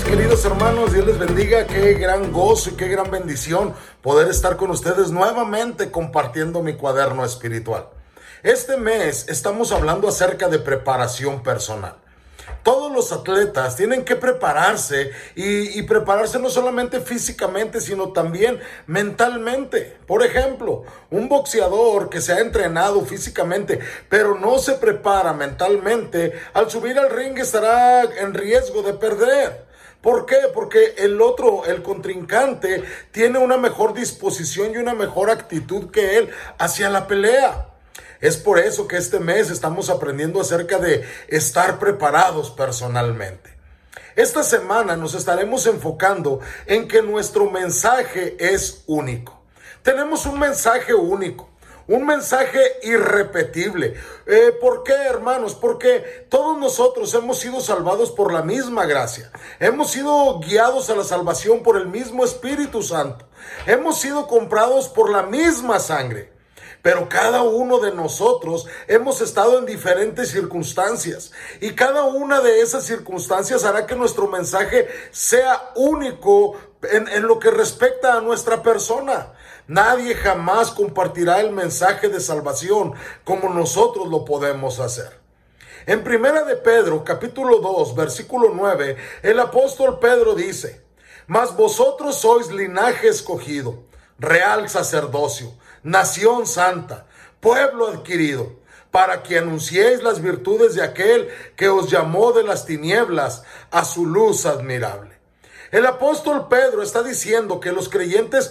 queridos hermanos, Dios les bendiga. Qué gran gozo y qué gran bendición poder estar con ustedes nuevamente compartiendo mi cuaderno espiritual. Este mes estamos hablando acerca de preparación personal. Todos los atletas tienen que prepararse y prepararse no solamente físicamente, sino también mentalmente. Por ejemplo, un boxeador que se ha entrenado físicamente, pero no se prepara mentalmente, al subir al ring estará en riesgo de perder. ¿Por qué? Porque el contrincante, tiene una mejor disposición y una mejor actitud que él hacia la pelea. Es por eso que este mes estamos aprendiendo acerca de estar preparados personalmente. Esta semana nos estaremos enfocando en que nuestro mensaje es único. Tenemos un mensaje único. Un mensaje irrepetible. ¿Por qué, hermanos? Porque todos nosotros hemos sido salvados por la misma gracia. Hemos sido guiados a la salvación por el mismo Espíritu Santo. Hemos sido comprados por la misma sangre. Pero cada uno de nosotros hemos estado en diferentes circunstancias. Y cada una de esas circunstancias hará que nuestro mensaje sea único en lo que respecta a nuestra persona. Nadie jamás compartirá el mensaje de salvación como nosotros lo podemos hacer. En Primera de Pedro, capítulo 2, versículo 9, el apóstol Pedro dice: Mas vosotros sois linaje escogido, real sacerdocio, nación santa, pueblo adquirido, para que anunciéis las virtudes de aquel que os llamó de las tinieblas a su luz admirable. El apóstol Pedro está diciendo que los creyentes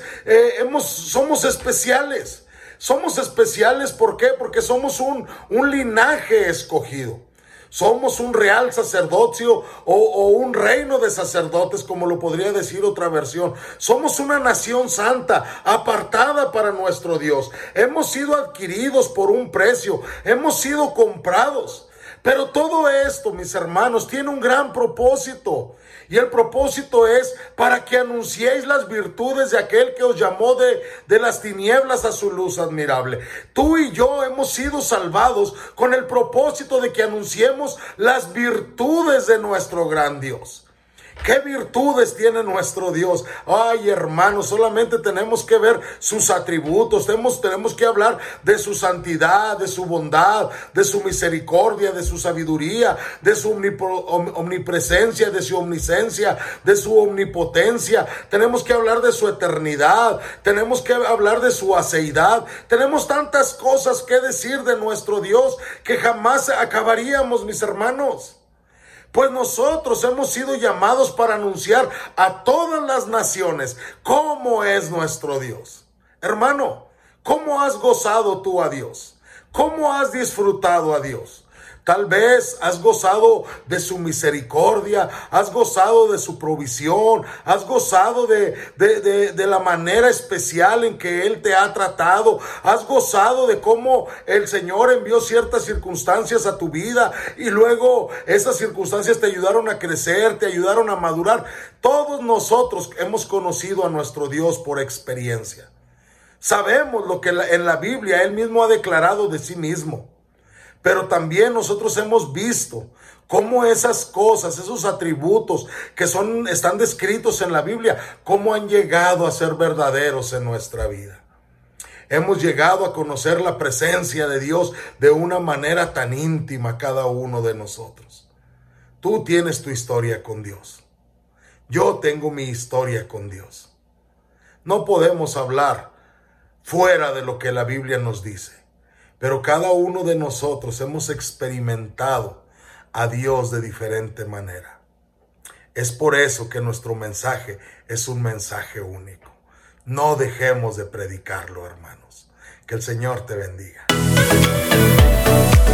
somos especiales. Somos especiales, ¿por qué? Porque somos un linaje escogido. Somos un real sacerdocio o un reino de sacerdotes, como lo podría decir otra versión. Somos una nación santa, apartada para nuestro Dios. Hemos sido adquiridos por un precio. Hemos sido comprados. Pero todo esto, mis hermanos, tiene un gran propósito. Y el propósito es para que anunciéis las virtudes de aquel que os llamó de las tinieblas a su luz admirable. Tú y yo hemos sido salvados con el propósito de que anunciemos las virtudes de nuestro gran Dios. ¿Qué virtudes tiene nuestro Dios? Ay, hermanos, solamente tenemos que ver sus atributos. Tenemos que hablar de su santidad, de su bondad, de su misericordia, de su sabiduría, de su omnipresencia, de su omnisciencia, de su omnipotencia. Tenemos que hablar de su eternidad. Tenemos que hablar de su aceidad. Tenemos tantas cosas que decir de nuestro Dios que jamás acabaríamos, mis hermanos. Pues nosotros hemos sido llamados para anunciar a todas las naciones cómo es nuestro Dios. Hermano, ¿cómo has gozado tú a Dios? ¿Cómo has disfrutado a Dios? Tal vez has gozado de su misericordia, has gozado de su provisión, has gozado de la manera especial en que Él te ha tratado, has gozado de cómo el Señor envió ciertas circunstancias a tu vida y luego esas circunstancias te ayudaron a crecer, te ayudaron a madurar. Todos nosotros hemos conocido a nuestro Dios por experiencia. Sabemos lo que en la Biblia Él mismo ha declarado de sí mismo. Pero también nosotros hemos visto cómo esas cosas, esos atributos que están descritos en la Biblia, cómo han llegado a ser verdaderos en nuestra vida. Hemos llegado a conocer la presencia de Dios de una manera tan íntima cada uno de nosotros. Tú tienes tu historia con Dios. Yo tengo mi historia con Dios. No podemos hablar fuera de lo que la Biblia nos dice. Pero cada uno de nosotros hemos experimentado a Dios de diferente manera. Es por eso que nuestro mensaje es un mensaje único. No dejemos de predicarlo, hermanos. Que el Señor te bendiga.